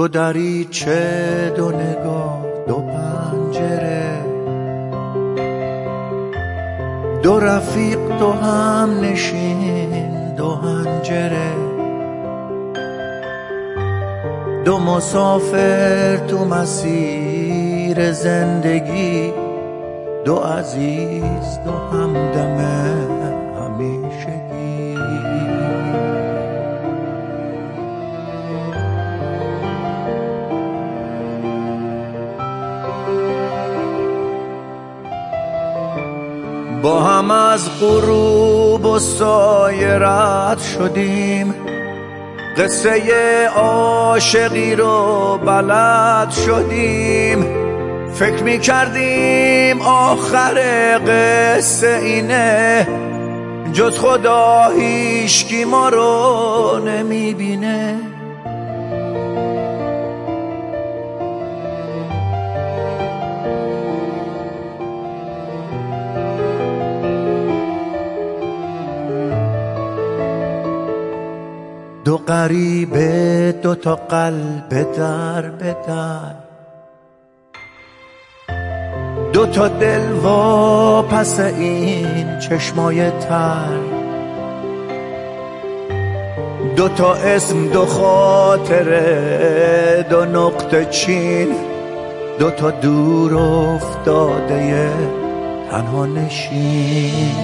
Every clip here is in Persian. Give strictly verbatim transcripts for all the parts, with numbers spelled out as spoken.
دو دریچه، دو نگاه، دو پنجره، دو رفیق، دو هم نشین، دو هنجره، دو مسافر تو مسیر زندگی، دو عزیز، دو همدم همیشگی. با هم از غروب و سایه رد شدیم، قصه عاشقی رو بلد شدیم. فکر می کردیم آخر قصه اینه، جز خدا هیچکی ما رو نمی بینه. دو غریبه، دو تا قلب در به در، دو تا دل وا پس این چشمای تر، دو تا اسم، دو خاطره، دو نقطه چین، دو تا دور افتاده تنها نشین.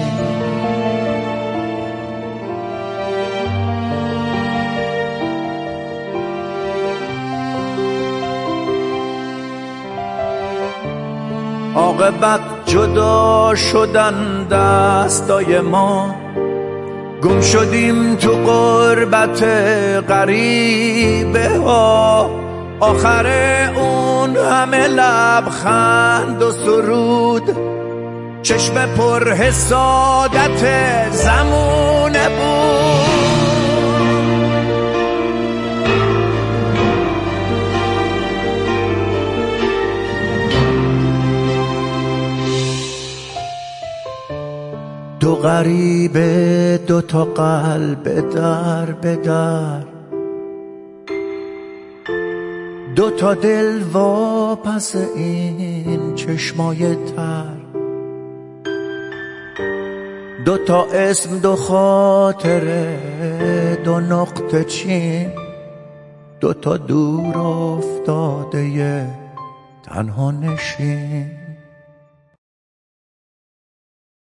عاقبت جدا شدن دستای ما، گم شدیم تو غربت غریبه ها. آخر اون همه لبخند و سرود، چشم پر حسادت زمونه بود. دو غریبه، دو تا قلب در به در، دو تا دل وا پس این چشمای تر، دو تا اسم، دو خاطره، دو نقطه چین، دو تا دور افتاده تنها نشین.